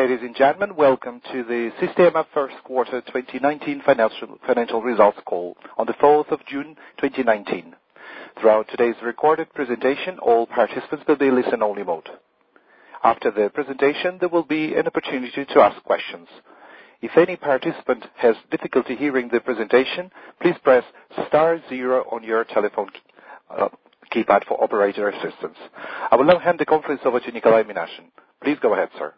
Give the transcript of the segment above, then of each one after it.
Ladies and gentlemen, welcome to the Sistema First Quarter 2019 Financial Results Call on the 4th of June 2019. Throughout today's recorded presentation, all participants will be in listen-only mode. After the presentation, there will be an opportunity to ask questions. If any participant has difficulty hearing the presentation, please press star 0 on your telephone keypad for operator assistance. I will now hand the conference over to Nikolai Minashin. Please go ahead, sir.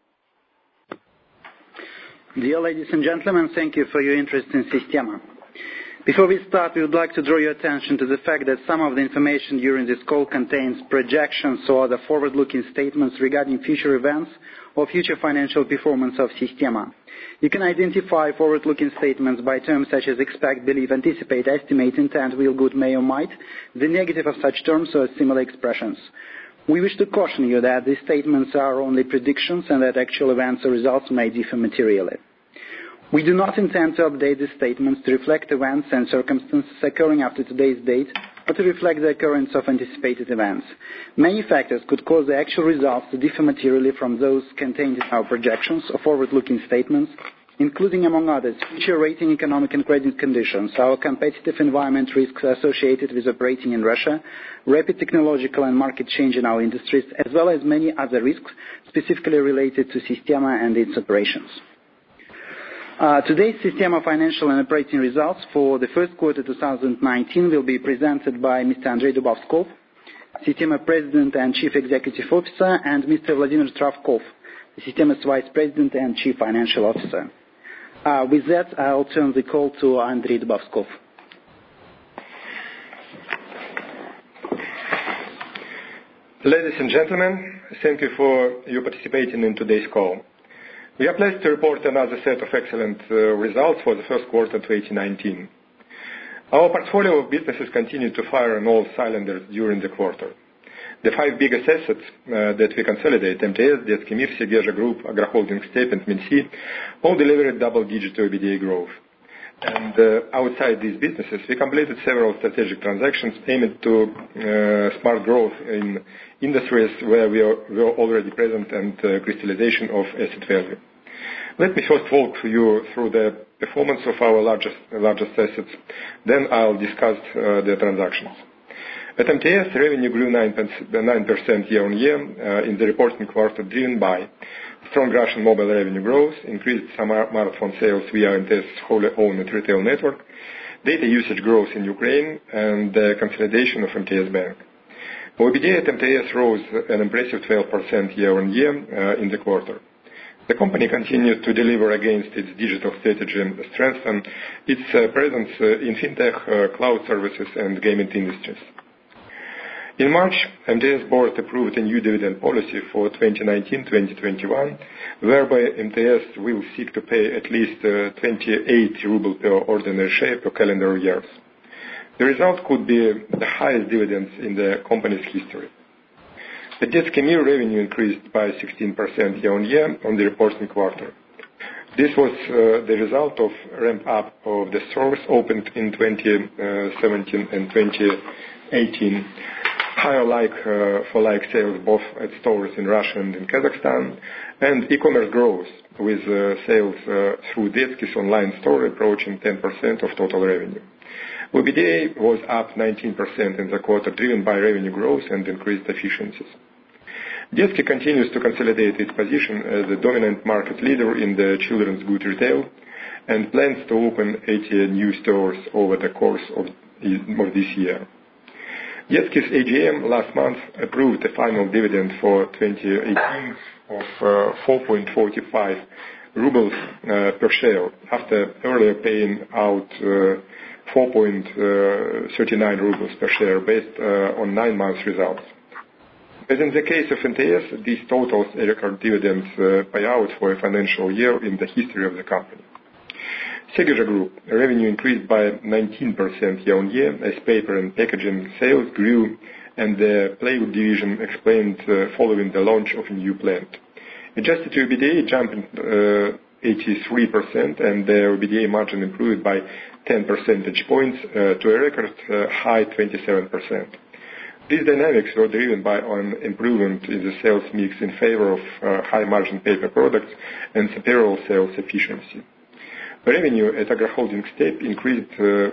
Dear ladies and gentlemen, thank you for your interest in Sistema. Before we start, we would like to draw your attention to the fact that some of the information during this call contains projections or other forward-looking statements regarding future events or future financial performance of Sistema. You can identify forward-looking statements by terms such as expect, believe, anticipate, estimate, intend, will, good, may, or might, the negative of such terms or similar expressions. We wish to caution you that these statements are only predictions and that actual events or results may differ materially. We do not intend to update these statements to reflect events and circumstances occurring after today's date or to reflect the occurrence of anticipated events. Many factors could cause the actual results to differ materially from those contained in our projections or forward-looking statements, including, among others, future rating, economic and credit conditions, our competitive environment risks associated with operating in Russia, rapid technological and market change in our industries, as well as many other risks specifically related to Sistema and its operations. Today's Sistema financial and operating results for the first quarter 2019 will be presented by Mr. Andrei Dubovskov, Sistema President and Chief Executive Officer, and Mr. Vladimir Travkov, Sistema's Vice President and Chief Financial Officer. With that, I'll turn the call to Andrei Dubovskov. Ladies and gentlemen, thank you for your participating in today's call. We are pleased to report another set of excellent results for the first quarter 2019. Our portfolio of businesses continued to fire on all cylinders during the quarter. The 5 biggest assets that we consolidate, MTS, Детский мир, Segezha Group, Agroholding Step, and Minsi, all delivered double-digit EBITDA growth. And outside these businesses, we completed several strategic transactions aimed to smart growth in industries where we were already present and crystallization of asset value. Let me first walk you through the performance of our largest assets. Then I'll discuss the transactions. At MTS, revenue grew 9% year-on-year in the reporting quarter, driven by strong Russian mobile revenue growth, increased smartphone sales via MTS wholly owned retail network, data usage growth in Ukraine, and the consolidation of MTS Bank. EBITDA at MTS rose an impressive 12% year-on-year in the quarter. The company continued to deliver against its digital strategy and strengthen its presence in fintech, cloud services, and gaming industries. In March, MTS board approved a new dividend policy for 2019-2021, whereby MTS will seek to pay at least 28 rubles per ordinary share per calendar year. The result could be the highest dividends in the company's history. The Детский мир revenue increased by 16% year-on-year on the reporting quarter. This was the result of ramp-up of the stores opened in 2017 and 2018. Higher like-for-like sales both at stores in Russia and in Kazakhstan, and e-commerce growth with sales through Detsky's online store approaching 10% of total revenue. EBITDA was up 19% in the quarter, driven by revenue growth and increased efficiencies. Detsky continues to consolidate its position as the dominant market leader in the children's goods retail and plans to open 80 new stores over the course of this year. Detsky's AGM last month approved a final dividend for 2018 of 4.45 rubles per share after earlier paying out 4.39 rubles per share based on 9 months results. As in the case of MTS, this totals a record dividend payout for a financial year in the history of the company. Segezha Group revenue increased by 19% year-on-year as paper and packaging sales grew and the plywood division explained following the launch of a new plant. Adjusted EBITDA jumped 83% and the EBITDA margin improved by 10 percentage points to a record high 27%. These dynamics were driven by an improvement in the sales mix in favor of high-margin paper products and superior sales efficiency. Revenue at Agroholding Step increased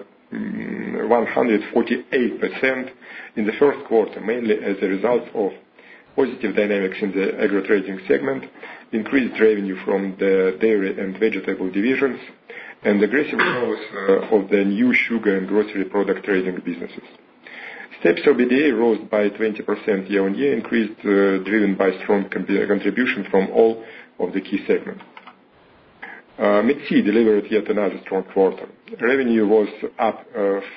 148% in the first quarter, mainly as a result of positive dynamics in the agro-trading segment, increased revenue from the dairy and vegetable divisions, and aggressive growth of the new sugar and grocery product trading businesses. Step's EBITDA rose by 20% year-on-year, increased driven by strong contribution from all of the key segments. MidSea delivered yet another strong quarter. Revenue was up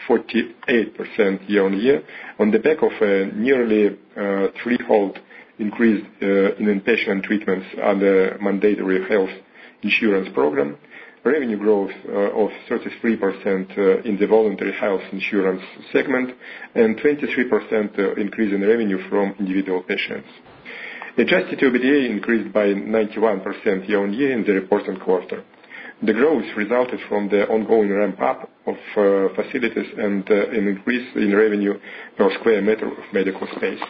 48% year-on-year on the back of a nearly threefold increase in inpatient treatments under mandatory health insurance program, revenue growth of 33% in the voluntary health insurance segment, and 23% increase in revenue from individual patients. Adjusted EBITDA increased by 91% year-on-year in the reporting quarter. The growth resulted from the ongoing ramp-up of facilities and an increase in revenue per square meter of medical space.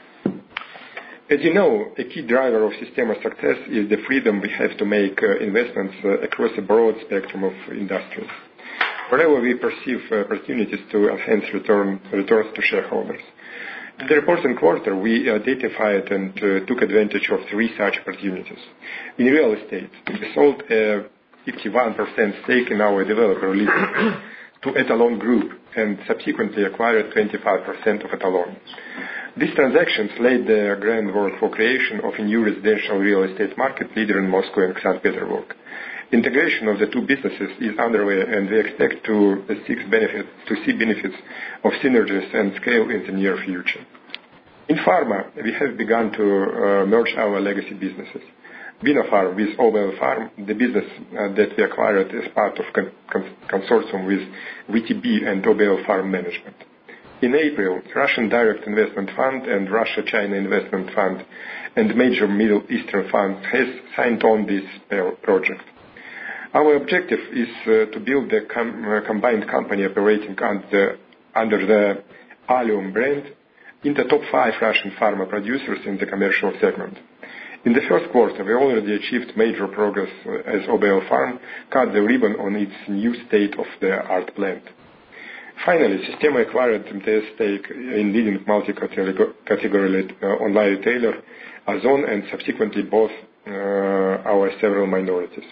As you know, a key driver of Systema's success is the freedom we have to make investments across a broad spectrum of industries, wherever we perceive opportunities to enhance returns to shareholders. In the reporting quarter, we identified and took advantage of three such opportunities. In real estate, we sold a 51% stake in our developer Lithuania to Etalon Group and subsequently acquired 25% of Etalon. These transactions laid the groundwork for creation of a new residential real estate market leader in Moscow and St. Petersburg. Integration of the two businesses is underway, and we expect to see benefits of synergies and scale in the near future. In pharma, we have begun to merge our legacy businesses. Vinofarm with Obel Farm, the business that we acquired as part of consortium with VTB and Obel Farm Management. In April, Russian Direct Investment Fund and Russia-China Investment Fund and major Middle Eastern fund has signed on this project. Our objective is to build a combined company operating under the Allium brand in the top 5 Russian pharma producers in the commercial segment. In the first quarter, we already achieved major progress as Obel Farm cut the ribbon on its new state-of-the-art plant. Finally, Systema acquired MTS stake in leading multi-category online retailer Ozon and subsequently bought our several minorities.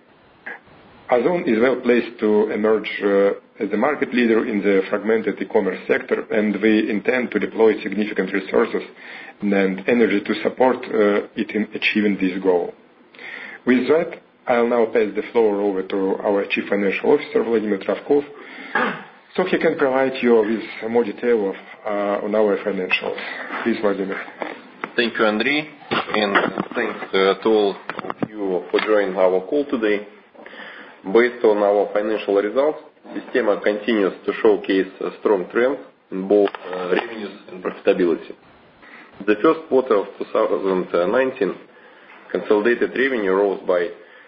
Ozon is well placed to emerge as the market leader in the fragmented e-commerce sector, and we intend to deploy significant resources and energy to support it in achieving this goal. With that, I'll now pass the floor over to our Chief Financial Officer, Vladimir Travkov, so he can provide you with more detail on our financials. Please, Vladimir. Thank you, Andrei, and thanks to all of you for joining our call today. Based on our financial results, Systema continues to showcase a strong trend in both revenues and profitability. The first quarter of 2019, consolidated revenue rose by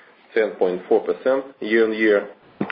10.4% year-on-year,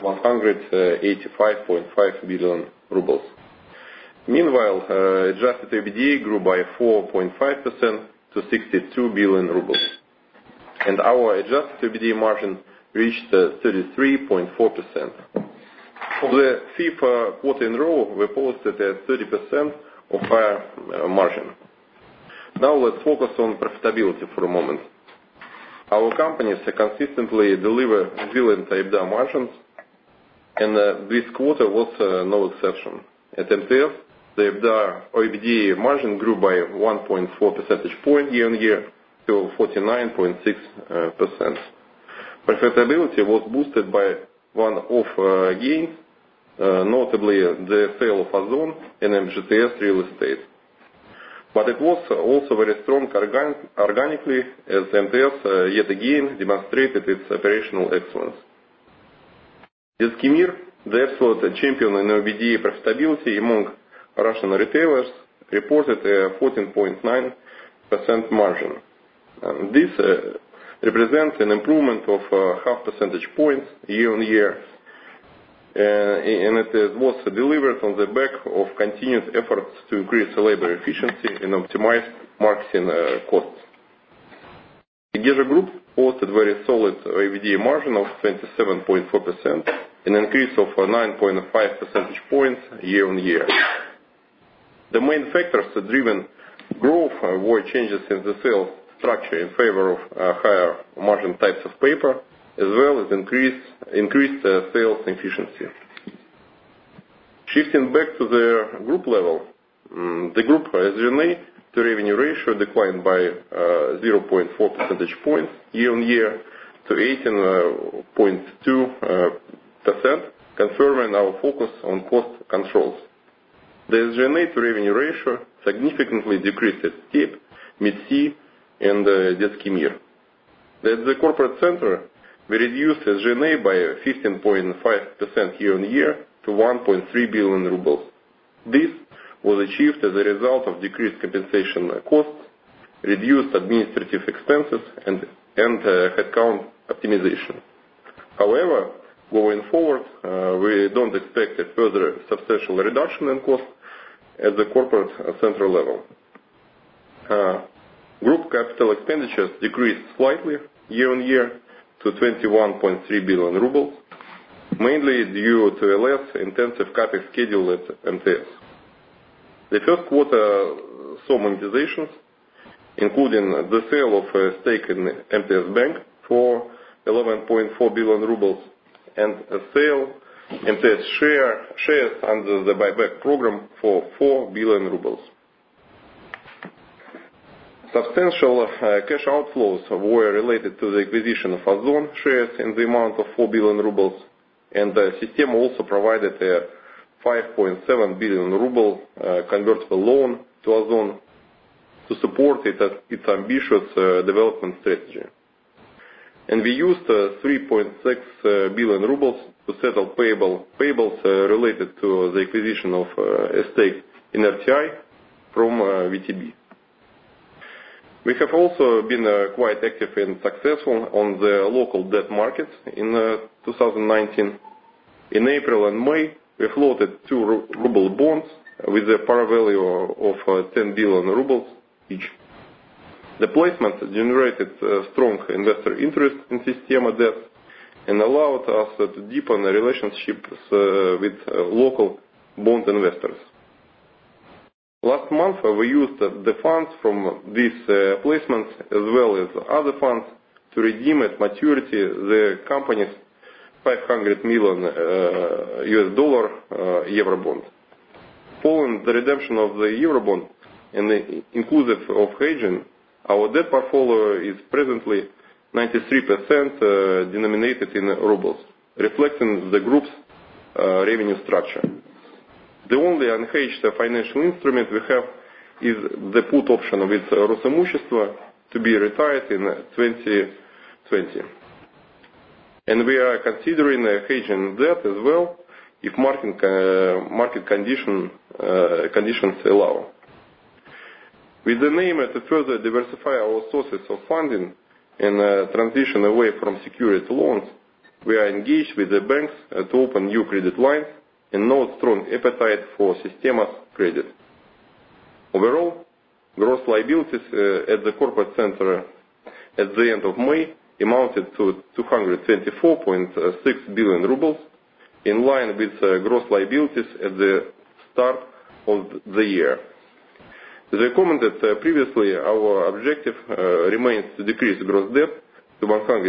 185.5 billion rubles. Meanwhile, adjusted EBITDA grew by 4.5% to 62 billion rubles. And our adjusted EBITDA margin reached 33.4%. For the fifth quarter in a row, we posted a 30% or higher margin. Now let's focus on profitability for a moment. Our companies consistently deliver resilient EBITDA margins, and this quarter was no exception. At MTS, the EBITDA margin grew by 1.4 percentage point year-on-year to 49.6%. Profitability was boosted by one-off gains, notably the sale of Ozon and MGTS Real Estate. But it was also very strong organically, as MTS yet again demonstrated its operational excellence. As Kemir, the absolute champion in EBITDA profitability among Russian retailers, reported a 14.9% margin. This represents an improvement of half percentage points year-on-year. and it was delivered on the back of continued efforts to increase labor efficiency and optimize marketing costs. Egeja Group posted very solid EBITDA margin of 27.4%, an increase of 9.5 percentage points year on year. The main factors that driven growth were changes in the sales structure in favor of higher margin types of paper, as well as increased sales efficiency. Shifting back to the group level, the group SG&A to revenue ratio declined by 0.4 percentage points year on year to 18.2%, confirming our focus on cost controls. The SG&A to revenue ratio significantly decreased at Step, Mid-C, and Detsky Mir. At the corporate center, we reduced SG&A by 15.5% year on year to 1.3 billion rubles. This was achieved as a result of decreased compensation costs, reduced administrative expenses, and headcount optimization. However, going forward, we don't expect a further substantial reduction in costs at the corporate center level. Group capital expenditures decreased slightly year on year to 21.3 billion rubles, mainly due to a less intensive CapEx schedule at MTS. The first quarter saw monetizations, including the sale of a stake in MTS Bank for 11.4 billion rubles and a sale MTS shares under the buyback program for 4 billion rubles. Substantial cash outflows were related to the acquisition of Ozon shares in the amount of 4 billion rubles, and Systema also provided a 5.7 billion ruble convertible loan to Ozon to support its ambitious development strategy. And we used 3.6 billion rubles to settle payables related to the acquisition of a stake in RTI from VTB. We have also been quite active and successful on the local debt markets in 2019. In April and May, we floated 2 ruble bonds with a par value of 10 billion rubles each. The placement generated strong investor interest in Systema debt and allowed us to deepen relationships with local bond investors. Last month, we used the funds from these placements as well as other funds to redeem at maturity the company's $500 million Eurobond. Following the redemption of the Eurobond and inclusive of hedging, our debt portfolio is presently 93% denominated in rubles, reflecting the group's revenue structure. The only unhedged financial instrument we have is the put option with Rosimущество to be retired in 2020. And we are considering hedging that as well if market conditions allow. With the aim to further diversify our sources of funding and transition away from secured loans, we are engaged with the banks to open new credit lines and note strong appetite for Systema's credit. Overall, gross liabilities at the corporate center at the end of May amounted to 224.6 billion rubles, in line with gross liabilities at the start of the year. As I commented previously, our objective remains to decrease gross debt to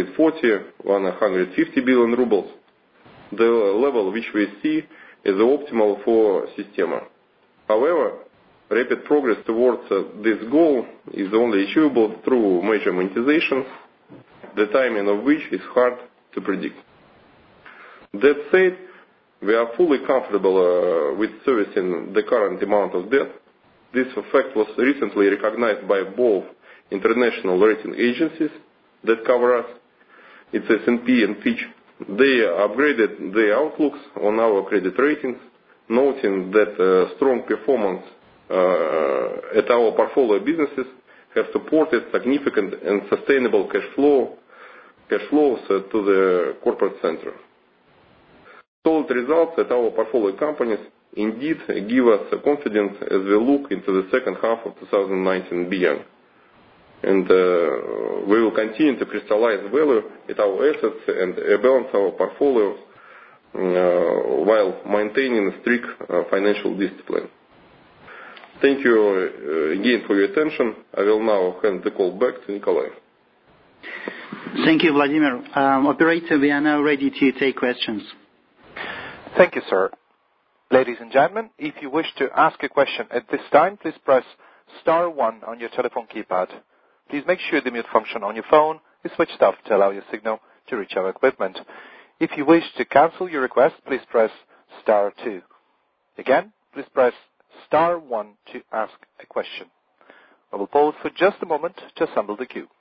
150 billion rubles, the level which we see as optimal for Systema. However, rapid progress towards this goal is only achievable through major monetizations, the timing of which is hard to predict. That said, we are fully comfortable with servicing the current amount of debt. This fact was recently recognized by both international rating agencies that cover us. It's S&P and Fitch. They upgraded their outlooks on our credit ratings, noting that strong performance at our portfolio businesses have supported significant and sustainable cash flows to the corporate center. Solid results at our portfolio companies indeed give us confidence as we look into the second half of 2019 and beyond. And we will continue to crystallize value at our assets and balance our portfolio while maintaining strict financial discipline. Thank you again for your attention. I will now hand the call back to Nikolai. Thank you, Vladimir. Operator, we are now ready to take questions. Thank you, sir. Ladies and gentlemen, if you wish to ask a question at this time, please press star 1 on your telephone keypad. Please make sure the mute function on your phone is switched off to allow your signal to reach our equipment. If you wish to cancel your request, please press star 2. Again, please press star 1 to ask a question. I will pause for just a moment to assemble the queue.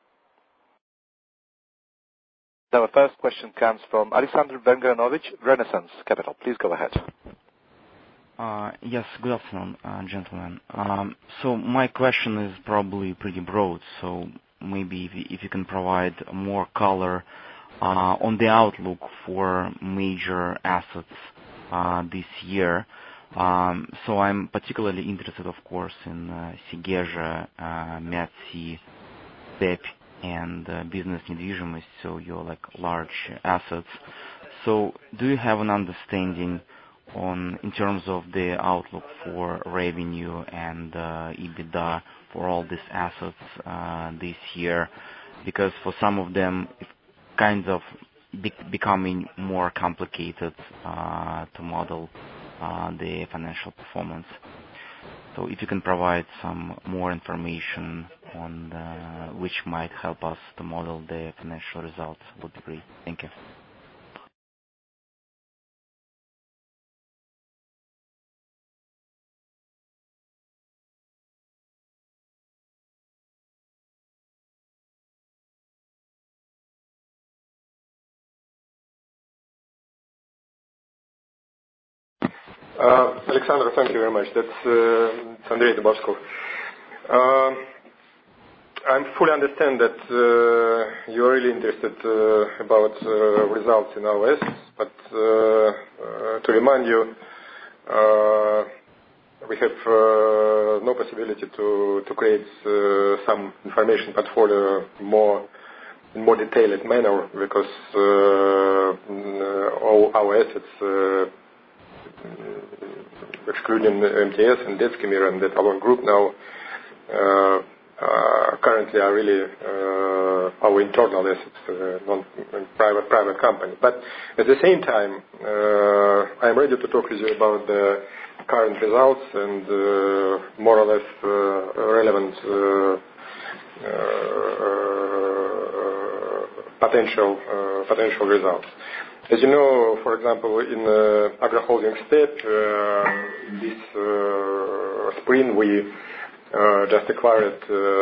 Our first question comes from Alexander Vengranovich, Renaissance Capital. Please go ahead. Yes, good afternoon, gentlemen. So my question is probably pretty broad, so maybe if you can provide more color on the outlook for major assets this year. So I'm particularly interested, of course, in Segezha, Metsiy, Step, and business недвижимость, so your like large assets. So do you have an understanding in terms of the outlook for revenue and EBITDA for all these assets this year? Because for some of them, it's kind of becoming more complicated to model the financial performance. So if you can provide some more information on which might help us to model the financial results, would be great. Thank you. Alexander, thank you very much. That's Andrei Dubovskov. I fully understand that you're really interested about results in our assets, but to remind you, we have no possibility to create some information portfolio in more detailed manner because all our assets excluding MTS and Detskimir and that our group now currently are really our internal assets, non-private company. But at the same time, I am ready to talk with you about the current results and more or less relevant potential results. As you know, for example, in Agroholding Step, this spring we just acquired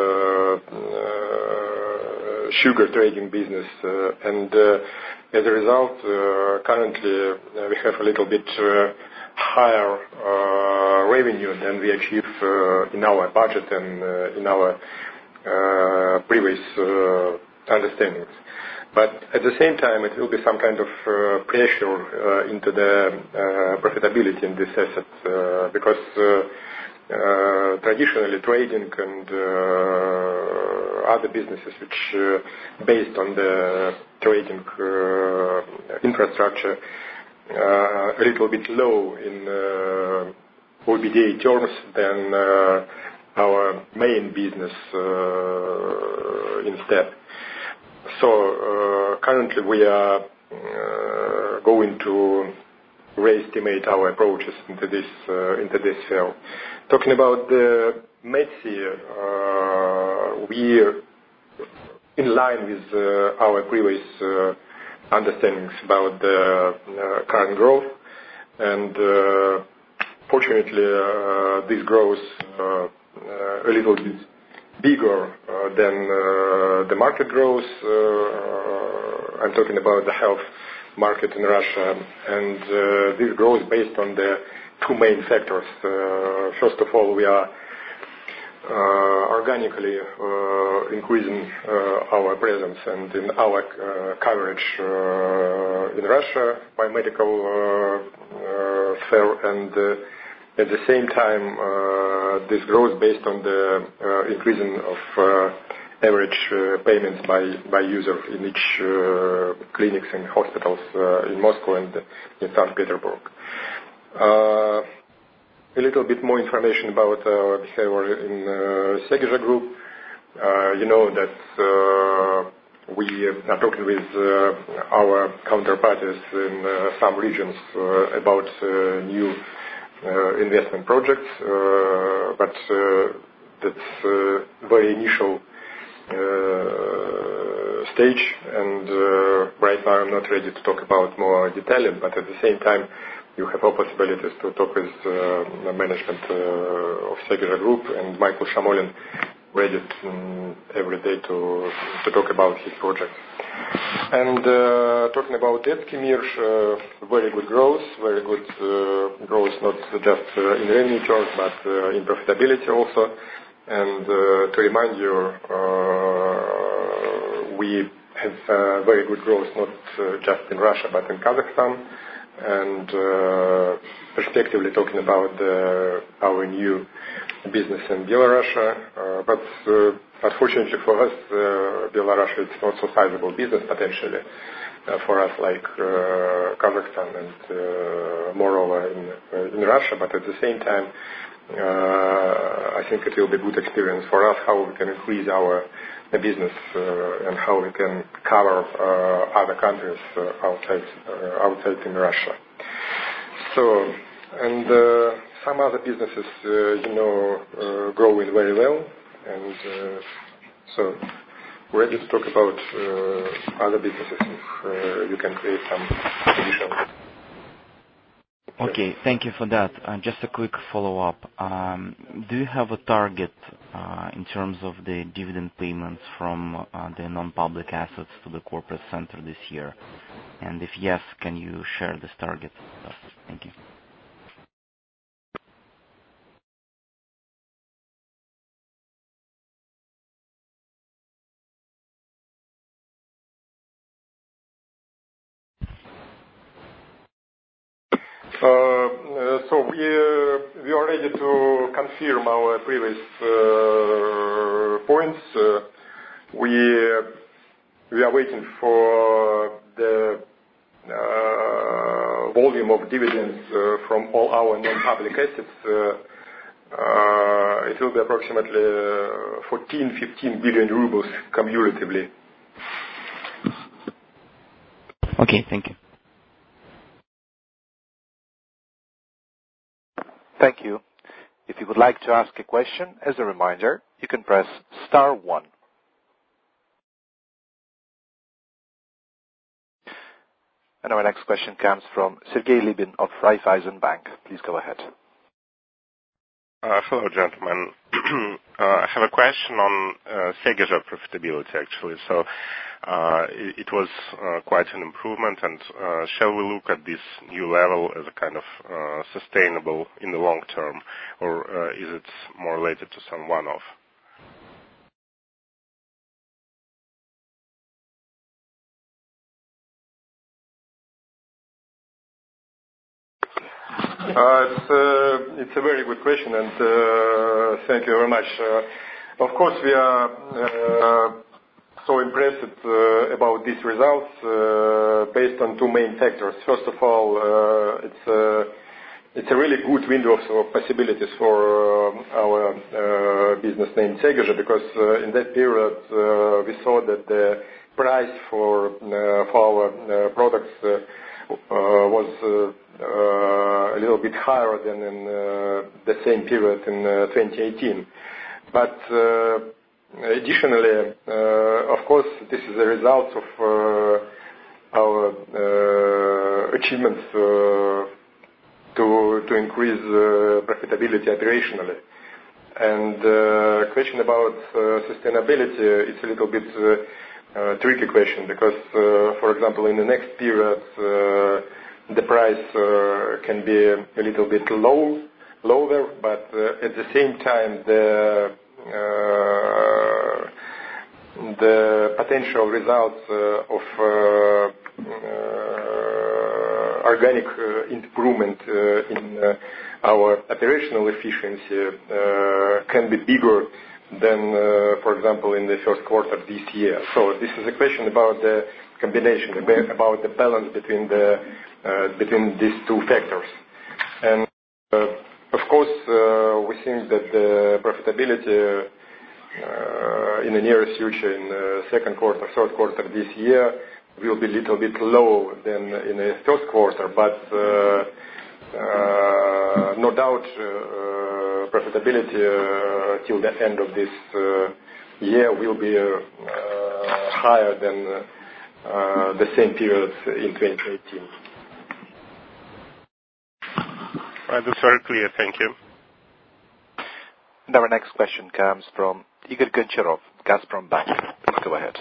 sugar trading business, and as a result, currently we have a little bit higher revenue than we achieve in our budget and in our previous understandings. But at the same time, it will be some kind of pressure into the profitability in this asset because traditionally trading and other businesses which based on the trading infrastructure a little bit low in OIBDA terms than our main business in Step. So currently we are going to re-estimate our approaches into this field. Talking about the Metsiy, we are in line with our previous understandings about the current growth, and fortunately this grows a little bit bigger than the market growth. I'm talking about the health market in Russia, and this grows based on the two main factors. First of all, we are organically increasing our presence and in our coverage in Russia by medical sphere, and at the same time this growth based on the increasing of average payments by user in each clinics and hospitals in Moscow and in St. Petersburg. A little bit more information about our behavior in Segezha Group. You know that we are talking with our counterparties in some regions about new investment projects, but that's very initial stage, and right now I'm not ready to talk about more detail, but at the same time you have all possibilities to talk with the management of Segezha Group, and Michael Shamolin ready every day to talk about his projects. And talking about Detski Mir, very good growth, not just in revenue terms, but in profitability also. And to remind you, we have very good growth not just in Russia but in Kazakhstan, and perspectively talking about our new business in Belarus. But unfortunately for us, Belarus is not so sizable business potentially for us like Kazakhstan and moreover in Russia. But at the same time, I think it will be a good experience for us how we can increase our business and how we can cover other countries outside in Russia. So, and some other businesses, growing very well, and so ready to talk about other businesses if you can create some additional. Okay, thank you for that. Just a quick follow-up. Do you have a target in terms of the dividend payments from the non-public assets to the corporate center this year? And if yes, can you share this target with us? Thank you. So we are ready to confirm our previous points. We are waiting for the volume of dividends from all our non-public assets. It will be approximately 14-15 billion rubles cumulatively. Okay, thank you. Thank you. If you would like to ask a question, as a reminder, you can press star 1. And our next question comes from Sergei Libin of Raiffeisen Bank. Please go ahead. Hello, gentlemen. I have a question on Segezha profitability, actually. So it was quite an improvement, and shall we look at this new level as a kind of sustainable in the long term, or is it more related to some one-off? It's a very good question, and thank you very much. Of course, we are so impressed about these results based on two main factors. First of all, it's a really good window of possibilities for our business named Segezha, because in that period we saw that the price for our products was a little bit higher than in the same period in 2018. But additionally, of course, this is a result of our achievements to increase profitability operationally. And question about sustainability, it's a little bit tricky question, because, for example, in the next period, the price can be a little bit lower, but at the same time, the the potential results of organic improvement in our operational efficiency can be bigger than, for example, in the first quarter this year. So this is a question about the combination, about the balance between these two factors. And of course, we think that the profitability in the nearest future, in the second quarter, third quarter this year, will be a little bit lower than in the first quarter, but no doubt profitability till the end of this year will be higher than the same period in 2018. Right, that's very clear. Thank you. And our next question comes from Igor Goncharov, Gazprombank. Please go ahead.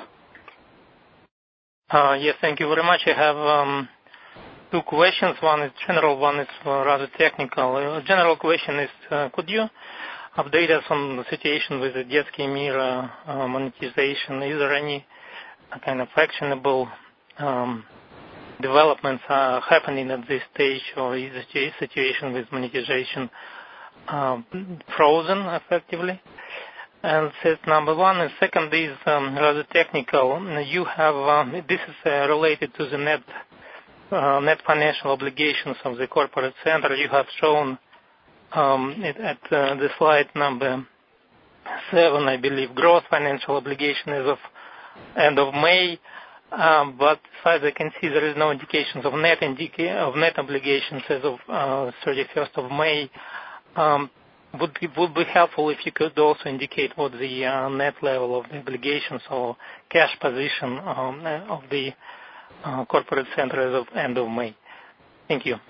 Yes, thank you very much. I have two questions. One is general, one is rather technical. General question is, could you update us on the situation with the Detsky Mir monetization? Is there any kind of actionable developments happening at this stage, or is the situation with monetization frozen effectively? And that's number one. And second is rather technical. You have this is related to the net financial obligations of the corporate center. You have shown it at the slide number 7, I believe, gross financial obligation as of end of May. But as far as I can see, there is no indications of net obligations as of 31st of May. Would be helpful if you could also indicate what the net level of the obligations or cash position of the corporate center as of end of May. Thank you.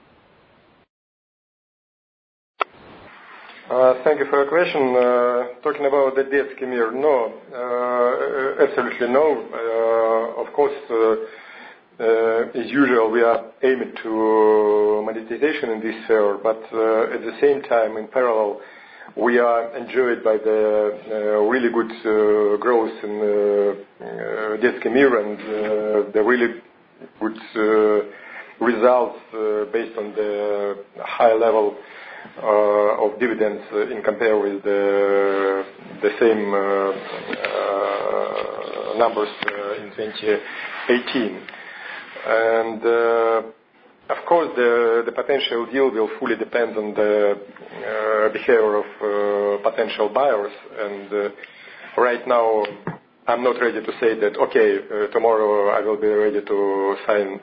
Thank you for your question. Talking about the Detsky Mir, no, absolutely no. Of course, as usual, we are aiming to monetization in this sphere, but at the same time, in parallel, we are enjoyed by the really good growth in Detsky Mir and the really good results based on the high level of dividends in compare with the same numbers in 2018. And of course, the potential deal will fully depend on the behavior of potential buyers. And right now, I'm not ready to say that, okay, tomorrow I will be ready to sign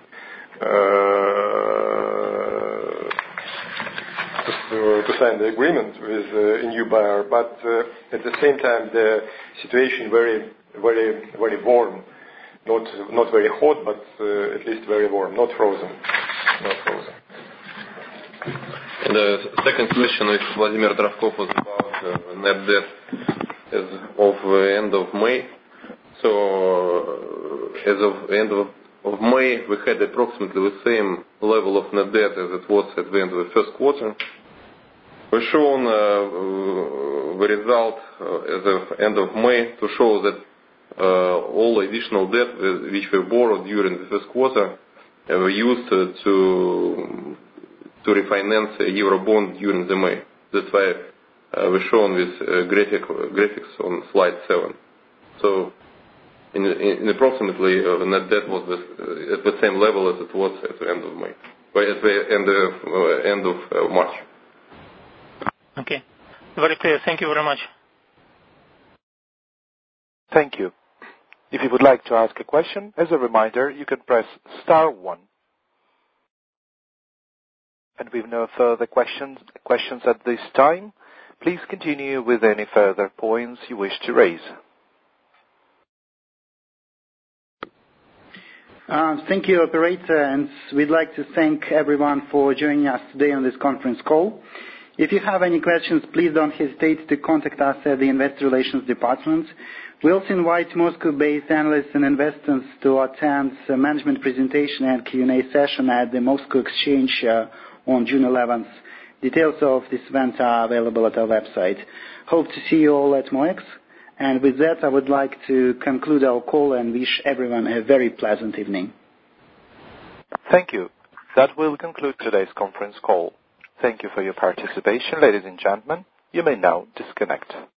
the agreement with a new buyer. But at the same time, the situation very, very, very warm. Not very hot, but at least very warm. Not frozen. And the second question, which Vladimir Dravkov was about net debt as of end of May. So as of end of May, we had approximately the same level of net debt as it was at the end of the first quarter. We've shown the result as of end of May to show that all additional debt which we borrowed during the first quarter were used to refinance a Eurobond during the May. That's why we're shown with graphics on slide 7. So in approximately the net debt was at the same level as it was at the end of May, at the end of March. Okay, very clear. Thank you very much. Thank you. If you would like to ask a question, as a reminder, you can press star 1. And we've no further questions at this time. Please continue with any further points you wish to raise. Thank you, operator, and we'd like to thank everyone for joining us today on this conference call. If you have any questions, please don't hesitate to contact us at the Investor Relations Department. We also invite Moscow-based analysts and investors to attend the management presentation and Q&A session at the Moscow Exchange on June 11th. Details of this event are available at our website. Hope to see you all at MOEX. And with that, I would like to conclude our call and wish everyone a very pleasant evening. Thank you. That will conclude today's conference call. Thank you for your participation, ladies and gentlemen. You may now disconnect.